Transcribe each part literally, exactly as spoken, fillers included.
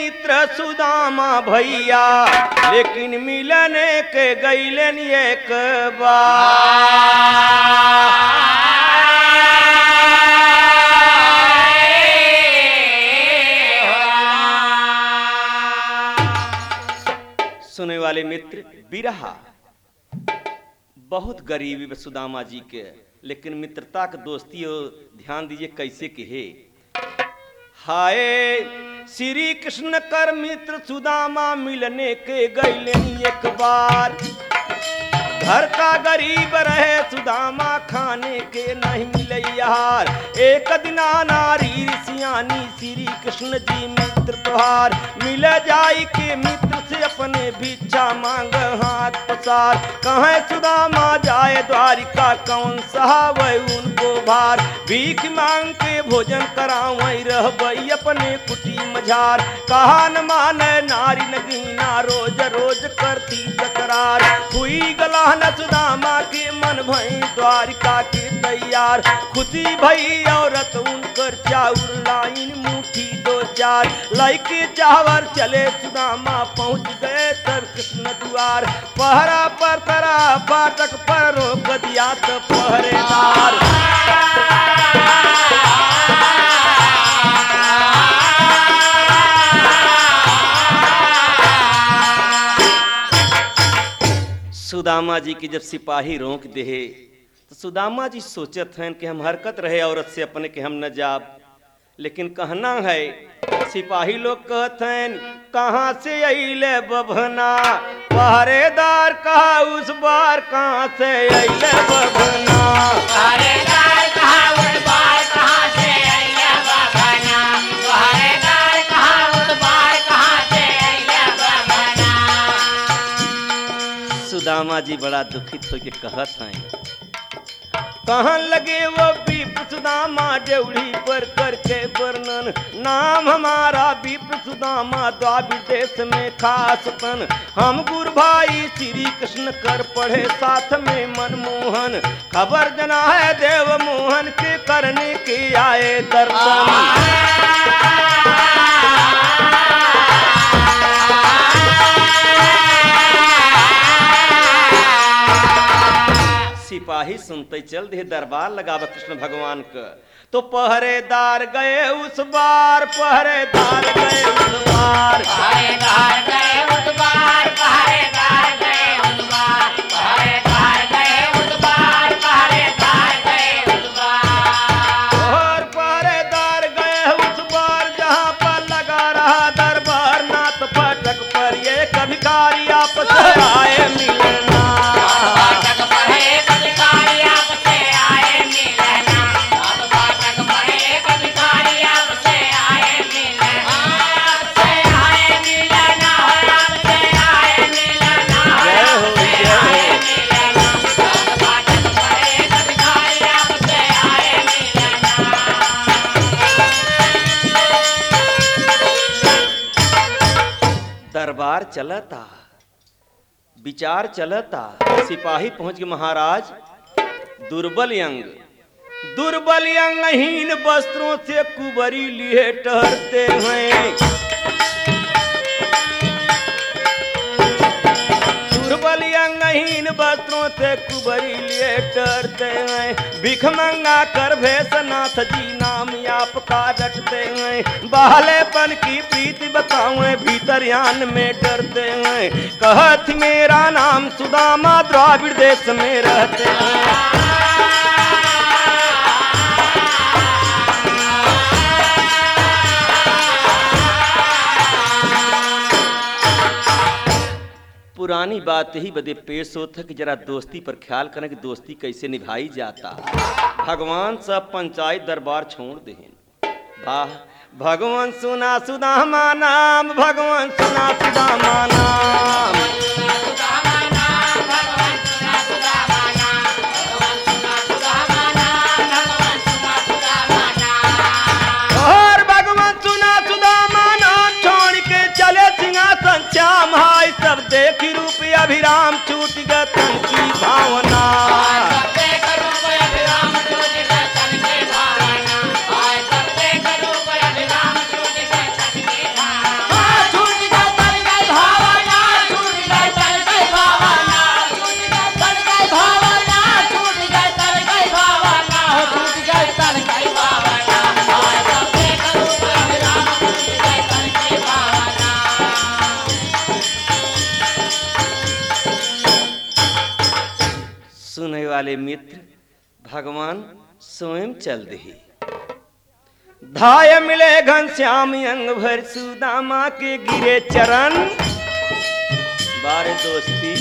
मित्र सुदामा भैया, लेकिन मिलने के गईलन एक बार। सुने वाले मित्र, बिरहा बहुत गरीबी में सुदामा जी के, लेकिन मित्रता के दोस्ती हो, ध्यान दीजिए कैसे के है। हाय श्री कृष्ण कर मित्र सुदामा मिलने के गईलेन एक बार। घर का गरीब रहे सुदामा, खाने के नहीं मिले यार। एक दिना नारी सियानी श्री कृष्ण जी मित्र तुहार, मिल जाई के मित्र से अपने भिक्षा मांग हाथ पसार। कहे सुदामा जाए द्वारिका, कौन सहावे उनको भार। भीख मांग के भोजन करावई रहबई अपने कुटी मझार। कहा न माने नारी नगीना, रोज रोज करती तकरार। हुई गला न सुदामा के मन भई द्वारिका के तैयार। खुशी भई औरत उनकर चाउर लाइन मुट्ठी दो चार। लाइके चावर चले सुदामा, पहुंच गए तर कृष्ण द्वार। पहरा पर तरा फाटक पर रोक दिया तो पहरेदार। सुदामा जी की जब सिपाही रोक दे, तो सुदामा जी सोचत हैं कि हम हरकत रहे औरत से अपने के हम न जाब, लेकिन कहना है सिपाही लोग कहते हैं कहाँ से अइले बभना। पहरेदार कहा उस बार कहाँ से अइले बभना। पहरेदार कहा उस बार कहाँ से अइले बभना। पहरेदार कहा उस बार कहाँ से अइले बभना। सुदामा जी बड़ा दुखित होके कहत हैं, कहाँ लगे वो विप्र सुदामा डेवढ़ी पर करके वर्णन। नाम हमारा विप्र सुदामा, द्वाबिर देश में खास तन। हम गुरु भाई श्री कृष्ण कर पढ़े साथ में मनमोहन। खबर जना है देव मोहन के करने के आए दर्शन। सिपाही सुनते चल दे दरबार लगाव कृष्ण भगवान का। तो पहरेदार गए उस बार, पहरेदार गए उस बार। पहरेदार गए उस बार, पहरेदार गए उस बार। पहरेदार गए उस बार, पहरेदार गए उस बार। और पहरेदार गए उस बार, जहाँ पर लगा रहा दरबार। नाथ फाटक पर ये कभिकारी आपस आए मिलना। दरबार चलता, विचार चलता। सिपाही पहुंच गए महाराज। दुर्बल अंग, दुर्बल अंगहीन वस्त्रों से कुबरी लिए टहरते हैं। दुर्बल अंगहीन वस्त्रों से कुबरी लिए टहरते हैं। भिख मंगा कर भैसनाथ जी नाम आपका रटते हैं। बालेपन की प्रीति बताऊं भीतर यान में डरते हैं। कहत मेरा नाम सुदामा, द्राविड़ देश में रहते हैं। पुरानी बात ही बदे पेश होता कि जरा दोस्ती पर ख्याल करें कि दोस्ती कैसे निभाई जाता। भगवान सब पंचायत दरबार छोड़ दें। वाह भगवान सुना सुदामा नाम, भगवान सुना सुदामा नाम। और भगवान सुना सुदामा नाम, छोड़ के चले सिंहासन श्याम। हाय सब देखी रूप अभिराम, छूट गए तन की भावना। काले मित्र भगवान स्वयं चल दे। धाय मिले घनश्याम अंग भर सुदामा के गिरे चरण। बारे दोस्ती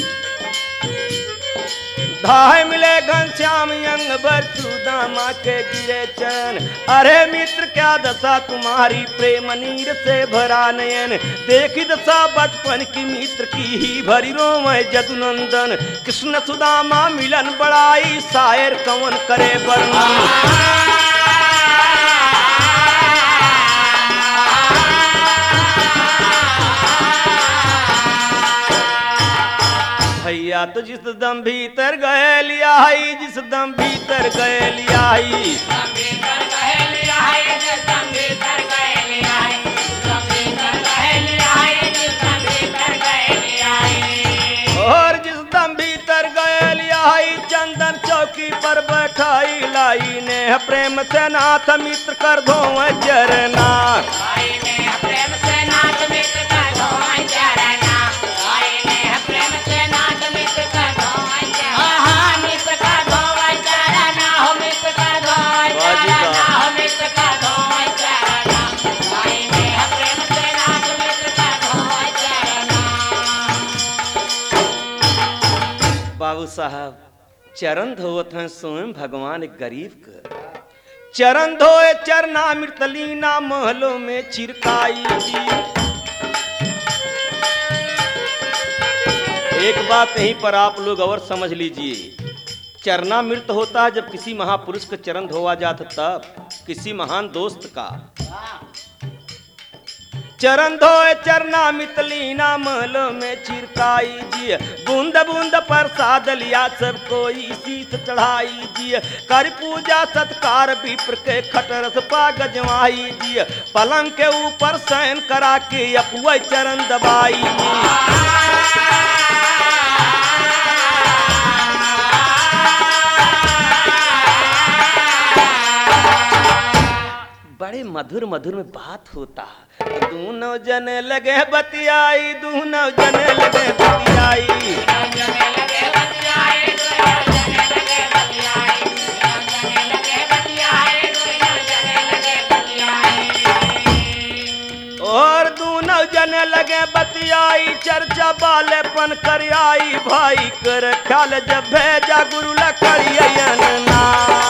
धाय मिले घनश्याम अंग भर सुदामा के गिरे चरण। अरे मित्र क्या दशा तुम्हारी प्रेम नीर से भरा नयन। देखी दशा बचपन की मित्र की ही भरी रोमय जदुनंदन। कृष्ण सुदामा मिलन बड़ाई शायर कवन करे वर्णन। भैया तो जिस दम भीतर गए लिया है, जिस दम भीतर गए लिया है, और जिस दम भीतर गए लिया है, चंदन चौकी पर बैठाई लाई ने प्रेम से नाथ मित्र कर दो चरना। बाबू साहब चरण धोवत हैं स्वयं भगवान गरीब कर। चरण धोए चरना मृतलीना महलों में छिड़काई जी। एक बात यहीं पर आप लोग और समझ लीजिए, चरना मृत होता है जब किसी महापुरुष का चरण धोवा जाता, तब किसी महान दोस्त का। चरण धोए चरना मितलीना महलों में छिड़काई जी। बूंद बूंद प्रसाद लिया सब कोई शीश चढ़ाई जी। कर पूजा सत्कार विप्र के खटरस पा गजवाई जी। पलंग के ऊपर शयन करा के अपुआ चरण दबाई जी। बड़े मधुर मधुर में बात होता। दोनों जने लगे बतियाई, दोनों जने लगे बतियाई। और दोनों जने लगे बतियाई, चर्चा बालेपन कर आई। भाई कर ख्याल जब भेजा गुरु लकड़ियन ना।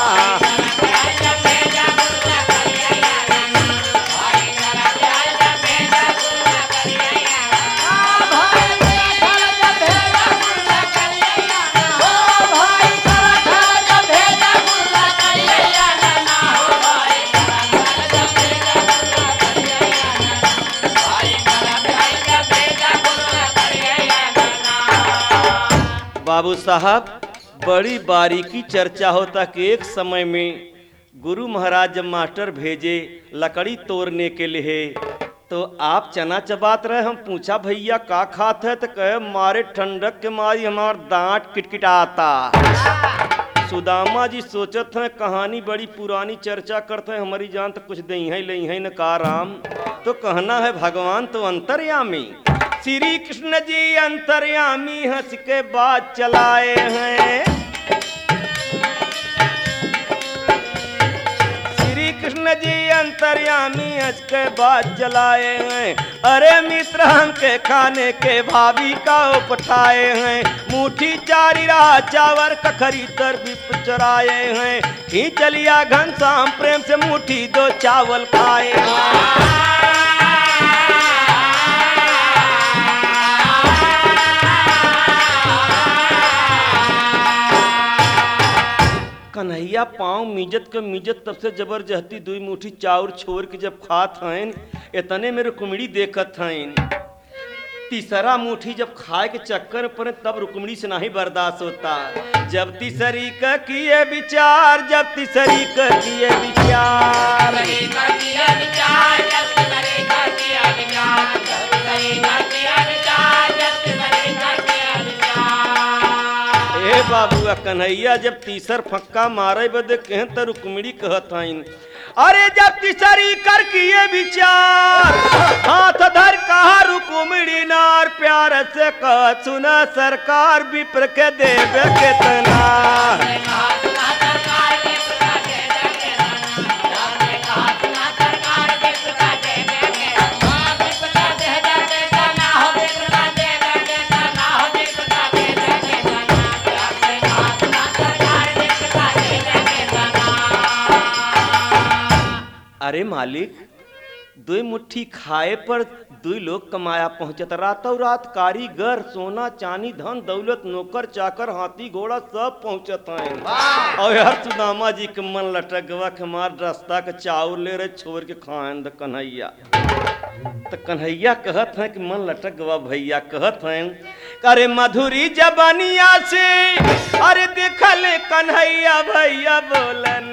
बाबू साहब बड़ी बारीकी चर्चा होता कि एक समय में गुरु महाराज जब मास्टर भेजे लकड़ी तोड़ने के लिए, तो आप चना चबात रहे। हम पूछा भैया का खात है, तो कहे मारे ठंडक के मारी हमार दांत किटकिटाता। सुदामा जी सोचत हैं कहानी बड़ी पुरानी चर्चा करते हैं, हमारी जान तो कुछ दही है लही है न का राम। तो कहना है भगवान तो अंतर्यामी, श्री कृष्ण जी अंतर्यामी हंस के बात चलाए हैं। श्री कृष्ण जी अंतर्यामी हंस के बात चलाए हैं। अरे मित्र हम के खाने के भाभी का उपठाए हैं। मुट्ठी चारी रहा चावर कखरी तर भी चराए हैं। खींच लिया घनश्याम प्रेम से मुट्ठी दो चावल खाए हैं। कन्हैया पाँव मिजत के मिजत तब से जबरदस्ती दुई मुट्ठी चाउर छोड़ के जब खात हैं, इतने में रुक्मिणी देखत हैं। तीसरा मुट्ठी जब खाए के चक्कर पर तब रुक्मिणी से नहीं बर्दाश्त होता। जब तीसरी का किए विचार, जब तीसरी का किए विचार, बाबुआ कन्हैया जब तीसर फक्का मारे बदे कहें तो रुक्मिणी कहत हईन अरे जब तीसरी कर किए विचार हाथ धर कहा रुक्मिणी नार प्यार से कह सुना सरकार विप्र के देवे केतना अरे मालिक दो मुट्ठी खाए पर दो लोग कमाया पहुंचत रातों रात कारीगर सोना चांदी धन दौलत नौकर चाकर हाथी घोड़ा सब पहुंचत हैं और यार सुदामा जी के मन लटक गवा के मार रास्ता के चाउर ले रहे छोड़ के खाएं द कन्हैया तो कन्हैया कहत हैं कि मन लटक गवा भैया कहत हैं अरे मधुरी जबानिया से अरे देखले कन्हैया भैया बोलन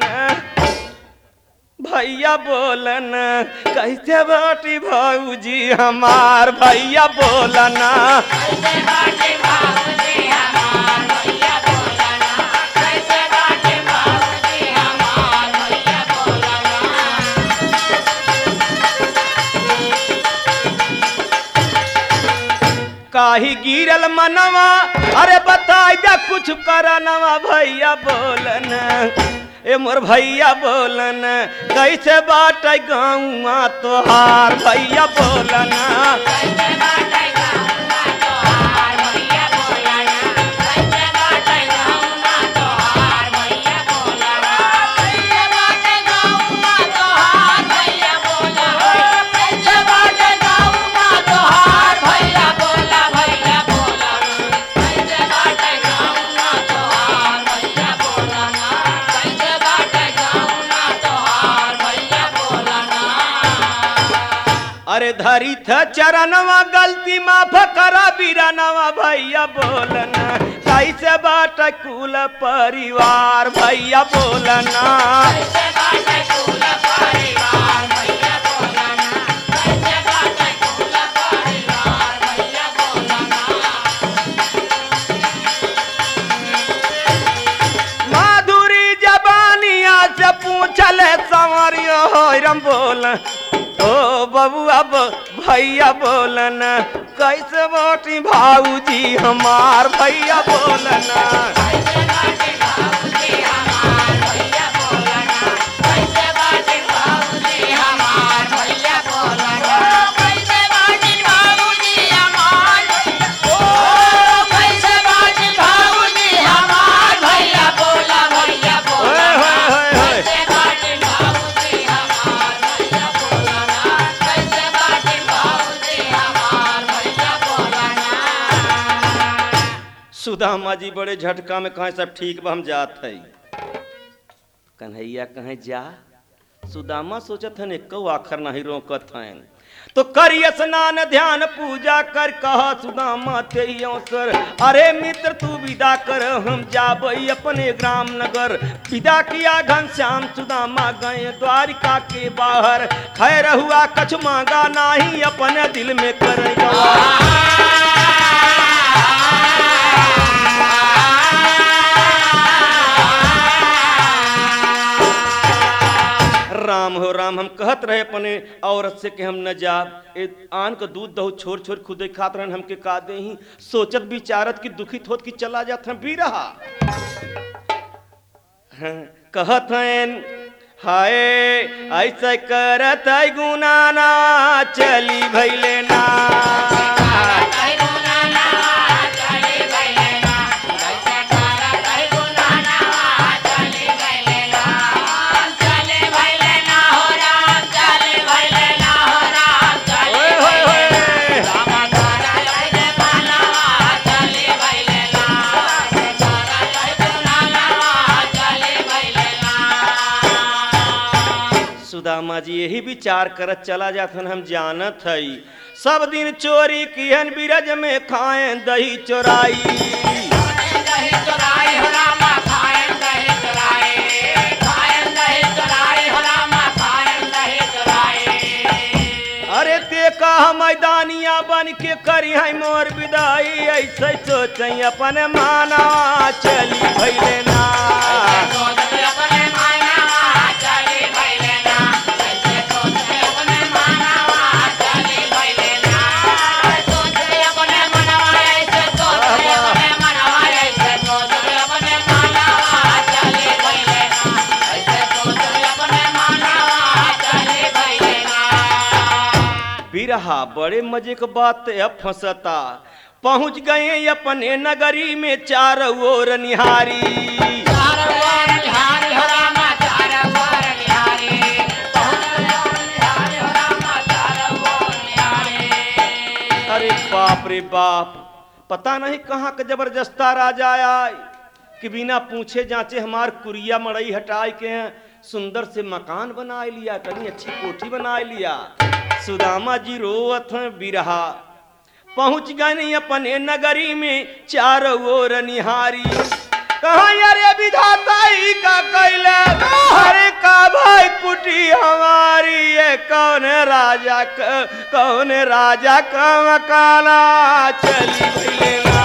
भैया बोलन कैसे बाटी भाऊजी हमार भैया बोलना कैसे बाटी भाऊजी हमार भैया बोलना कैसे बाटी भाऊजी हमार भैया बोलना काहे गिरल मनवा अरे बताई जा कुछ करनवा भैया बोलना ए मोर भैया बोलन कैसे बाटे गाँव तोहार भैया बोलना कैसे बाटे गाँव तोहार भैया बोलना कैसे बाटे गाँव तोहार भैया बोलना कैसे बाटे गाँव तोहार भैया बोलना कैसे बाटे गाँव तोहार भैया बोला भैया बोलना कैसे बाटे गाँव तोहार भैया बोलना अरे धरी था चरणवा गलती माफ करा बीरानवा भैया बोलना कैसे बाट कुल परिवार भैया बोलना कैसे बाट कुल परिवार भैया बोलना कैसे बाट कुल परिवार भैया बोलना माधुरी जबानिया से पूछले संवरियो होरम बोल ओ बबुआ भैया बोलन कैसे बाटी भाऊजी हमार भैया बोलना कैसे बाटी भाऊजी हमार भैया बोलना कैसे बाटी भाऊजी हमार भैया बोलना कैसे बाटी भाऊजी हमार ओ कैसे बाटी भाऊजी हमार भैया बोला भैया बोला कैसे बाटी भाऊजी हमार भैया बोलना कैसे बाटी भाऊजी हमार भैया बोलना सुदामा जी बड़े झटका में कहें सब ठीक बा हम जात है कन्हैया कहें जा सुदामा सोचत हन एको आखर नहीं रोकत हैं तो करिय स्नान ध्यान पूजा कर कहा सुदामा ते अवसर अरे मित्र तू विदा कर हम जाबई अपने ग्राम नगर विदा किया घनश्याम सुदामा गए द्वारिका के बाहर खैर हुआ कछ मांगा नाही अपने दिल में कर राम हो राम हम कहत रहे अपने औरत से कि हम न जाब आन का दूध दहो छोड़ छोड़ खुदे खात रहन हमके का दे ही सोचत विचारत की दुखित होत कि चला जात हम भी रहा हाँ, कहत हैं हाय ऐसे करत है गुना ना चली भैले ना सुदामा जी यही विचार करत चला जाथन हम जानत हई सब दिन चोरी किहन बिरज में खाएं दही चोराई दही चोराई हो रामा खाएं दही चोराई खाएं दही चोराई हो रामा खाएं दही चोराई अरे ते का मैदानिया मैया बन के करी है मोर विदाई ऐसे सोचे अपने माना चली भैले ना बिरहा बड़े मजे की बात है फंसता पहुंच गए अपने नगरी में चारों ओर निहारी अरे बाप रे बाप पता नहीं कहाँ का जबरदस्ता राजा आए कि बिना पूछे जांचे हमार कुरिया मड़ई हटाए के हैं सुंदर से मकान बना लिया कहीं अच्छी कोठी बना लिया। सुदामा जी रोवत हैं बिरहा पहुंच गए अपने नगरी में चारों ओर निहारी कहाँ यारे विधाता ही का कैला अरे का भाई कुटी हमारी ये कौन राजा का कौन राजा का मकाना चली भैलेना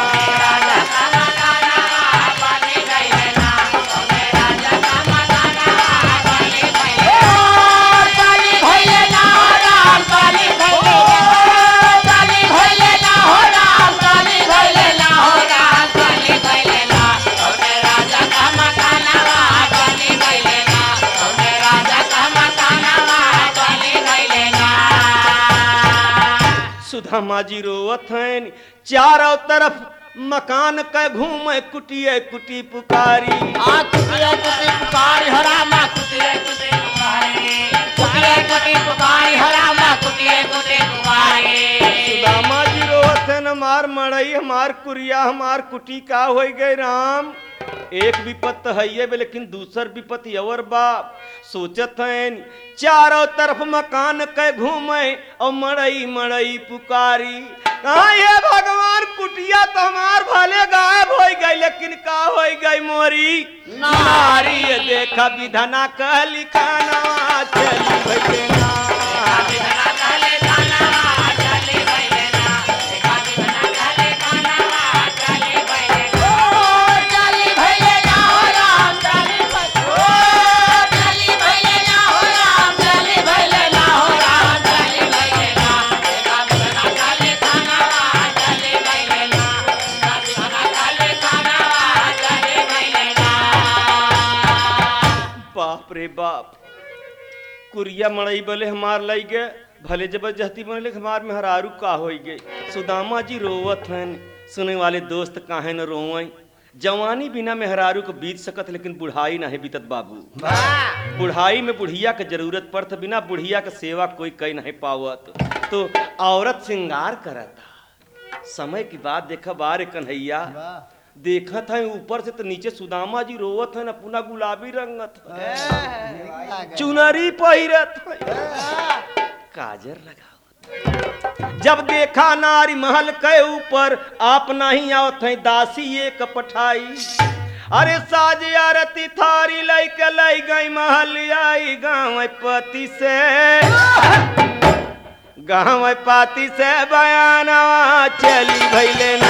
सुदामा जी रोवत हैं चारों तरफ मकान के घूमे कुटिए कुटी पुकारी आ कुटिए कुटी पुकारी हरामा कुटिए कुटी पुकारी कुटिए कुटी पुकारी हरामा कुटिए कुटी पुकारी सुदामा जी रोवत हैं हमार मड़ई हमार कुरिया हमार कुटी का हो गए राम एक विपत है ये लेकिन दूसर विपत्ति और बाप सोचत हैं चारों तरफ मकान के घूमे और मड़ई मड़ई पुकारी कहाँ ये भगवान कुटिया तो हमार भले गायब हो गई लेकिन का हो गई मोरी नारी ये देखा विधना कह लिखाना चली भैलेना बाप रे बाप कुरिया मड़ई बोले हमार लाई गए भले जबरदस्ती बोले हमार में हरारू का हो गए। सुदामा जी रोवत हैं सुने वाले दोस्त काहे न रोवई जवानी बिना मेहरारू को बीत सकत लेकिन बुढ़ाई नहीं बीतत बाबू बुढ़ाई में बुढ़िया के जरूरत पड़त बिना बुढ़िया के सेवा कोई कई नहीं पावत तो औरत श्रृंगार करता समय की बात देखा बारे कन्हैया देखत है ऊपर से तो नीचे सुदामा जी रोवत है ना पुना गुलाबी रंगत है चुनरी पहिरत है काजर लगावत जब देखा नारी महल के ऊपर आप नहीं आवत है दासी एक पठाई अरे साज आरती थारी लई के लई गई महल आई गाँव पति से गाँव पाती से बयाना चली भैलेना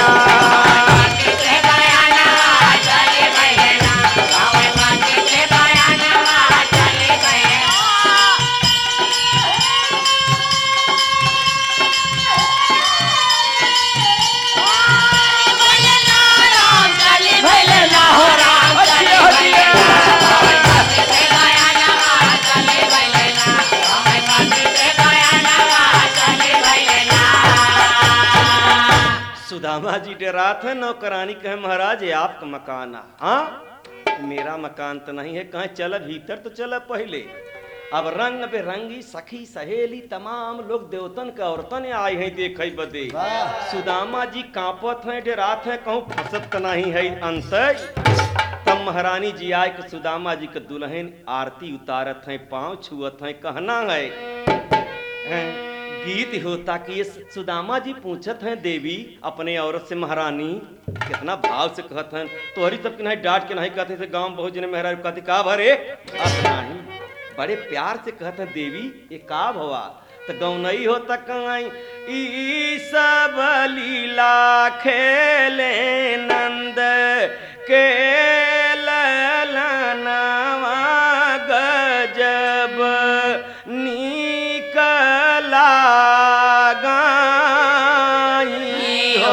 सुदामा जी डरात है नौकरानी कहे महाराज ये आपका मकान है हाँ मेरा मकान तो नहीं है कहे चल भीतर तो चल पहले अब रंग बेरंगी सखी सहेली तमाम लोग देवतन के औरतन आए हैं देखे बदे सुदामा जी कांपत हैं डरात हैं कहूँ फसत नहीं है अंत तब महारानी जी आए के सुदामा जी के दुल्हन आरती उतारत हैं पाँव छुअत हैं कहना है, है गीत होता कि ये सुदामा जी पूछत हैं देवी अपने औरत से महारानी कितना भाव से कहत हैं तो हरी सब नहीं डांट के नहीं कहते थे गांव बहुत जने मेहरा कहते का भरे अब नहीं बड़े प्यार से कहते हैं देवी ये का भवा तो गौनई होता कहीं ई सब लीला खेले नंद के ललनवा गजब निकला गाई हो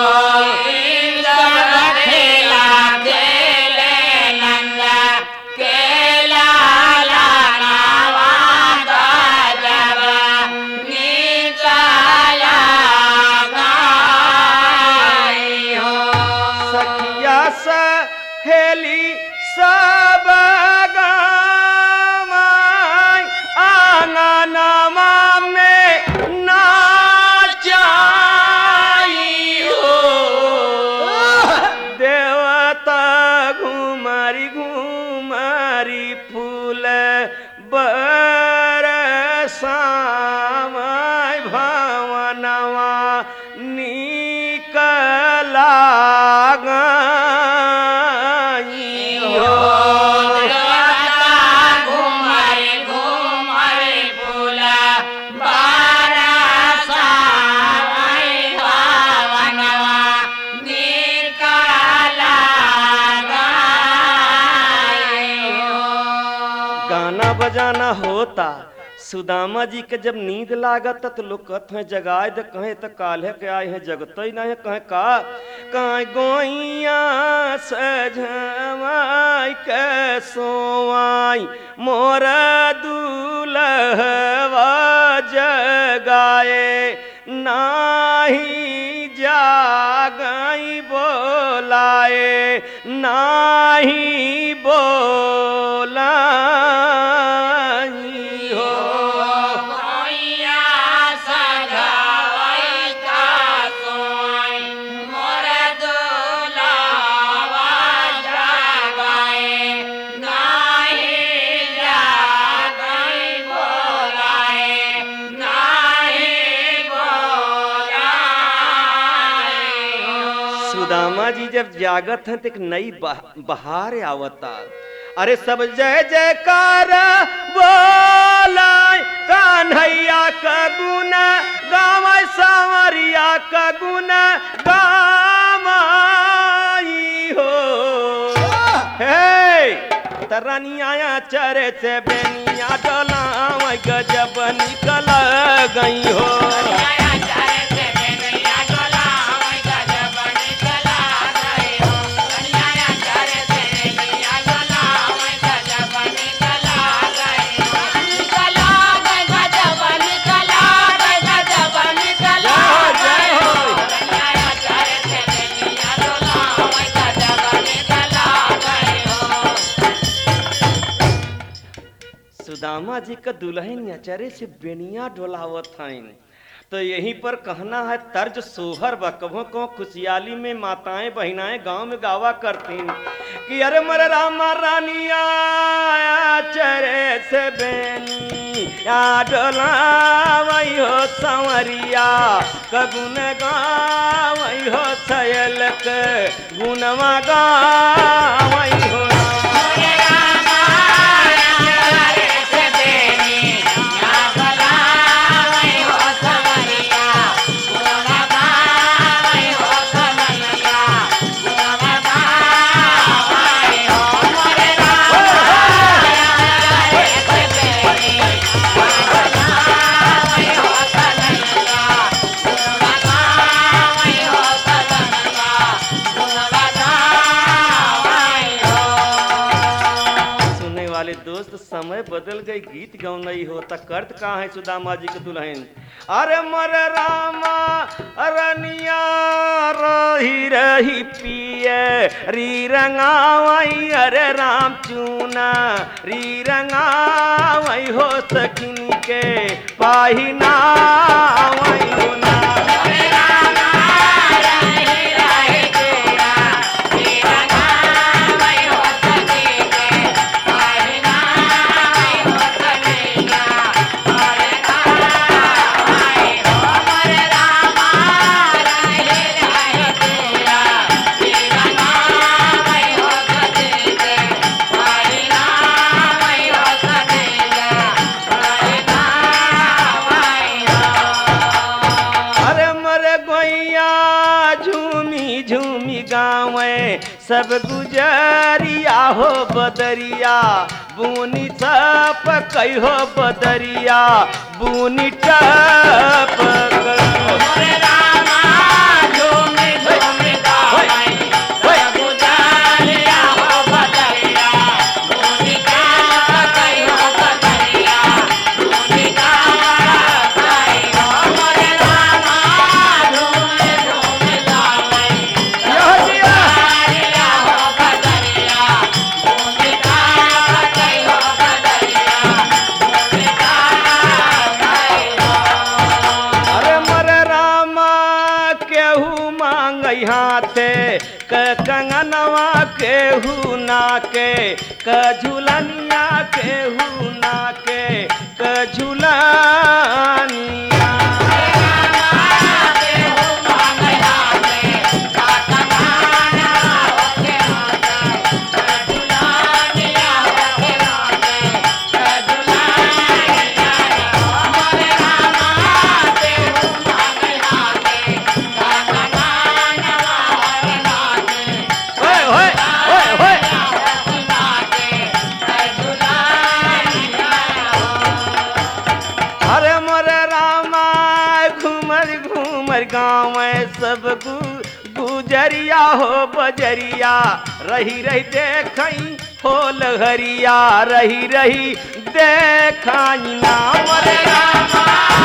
सहेली सब गामाई आंगनमा में नाचाई हो देवता घुमारी घुमारी फूल बरसामाई भवनवा निकला बजाना होता सुदामा जी के जब नींद लागत तो लोग कहते हैं जगाए दे कहें तो काल्हे के आए हैं जगत ही नहीं कहें का कहीं गोइया सजवाई के सोवाई मोर दूल्हवा जगाए नाही जागई बोलाए नाही बोला सुदामा जी जब जागत हैं तो एक नई बहार आवता अरे सब जय जयकार बोला कान्हैया का गुण गावै सांवरिया का गुण गामाई हो हे तरनिया चरे से बेनिया डोला गजब निकल गई हो सुदामा जी का दुल्हन अचरे से बेनिया डोलावत हैं तो यहीं पर कहना है तर्ज सोहर व कभों को खुशहाली में माताएं बहनाएं गांव में गावा करती कि अरे मर रामा रानिया चरे से बेनिया डोलावई हो संवरिया कगुन गावई हो सयल के गुनवा गावई हो समय बदल गई गीत गाँव नहीं होता कर्त कहाँ है सुदामा जी के दुल्हन अरे मर रामा रनिया रही रही पिए री रंगावई अरे राम चूना री रंगावई हो सकिन के पाहिना वही होना Bye. सब गुजरिया हो बदरिया बुनी चप कई हो बदरिया बुनी टप मोरे रामा झूमी झूमी गावे सब गुजरिया हो बदरिया बुनी चप कई हो बदरिया बुनी टप कई हो मोरे रामा झूमी झूमी गावे हाथे क कंगनवा केहू ना के क झुलनिया केहू ना के क झुलनिया गाँव सब गु गुजरिया हो बजरिया रही रही देखई हो लहरिया रही रही देखई नाम रे रामा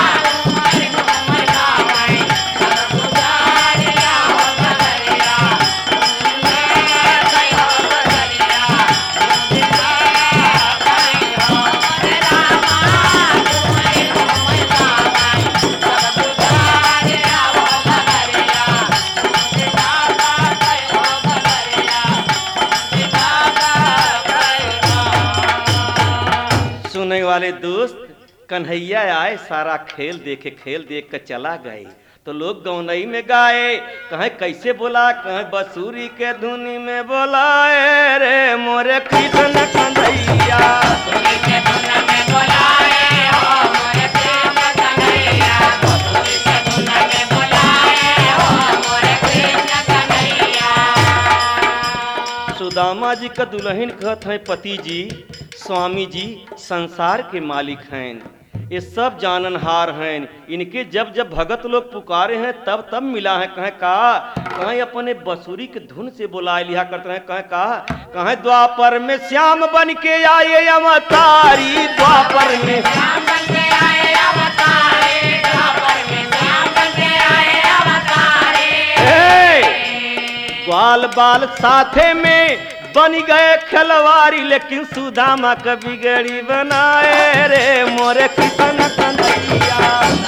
वाले दोस्त कन्हैया आए सारा खेल देखे खेल देख कर चला गए तो लोग गौनई में गाए कहे कैसे बोला कहे बसूरी के धुनी में बोलाए रे मोरे कृष्ण कन्हैया सुदामा जी का दुल्हन कहत है पति जी स्वामी जी संसार के मालिक हैं ये सब जाननहार हैं इनके जब जब भगत लोग पुकारे हैं तब तब मिला है कहें कहा कहें अपने बंसुरी के धुन से बुलाए लिया करते हैं कहें कहा कहें द्वापर में श्याम बन के आए अवतारी द्वापर में श्याम बन के आए अवतारी द्वापर में श्याम बन के आए अवतारी ग्वाल बाल साथे में बन गए खिलवाड़ी लेकिन सुदामा का बिगड़ी बनाए रे मोरे कृष्ण कन्हैया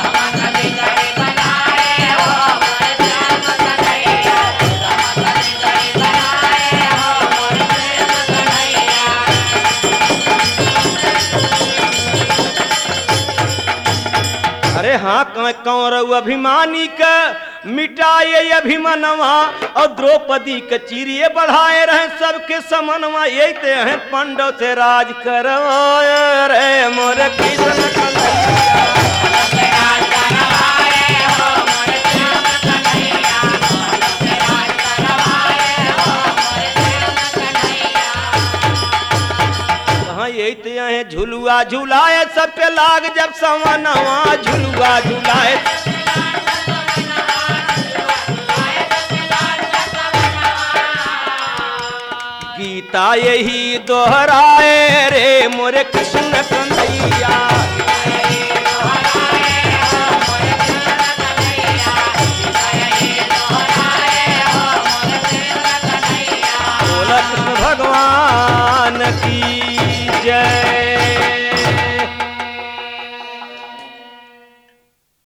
अरे हाँ कौरव अभिमानी का मिटाए अभिमनवा और द्रौपदी के चिरिए बढ़ाए रहे सबके समनवा यही ते हैं पांडव से राज करवाए रे मोरे कृष्ण कन्हैया यही ते हैं झुलुआ झुलाए सब पे लाग जब समनवा झुलुआ झुलाए गीता यही दोहराए रे मोरे कृष्ण कन्हैया बोला कृष्ण भगवान की जय।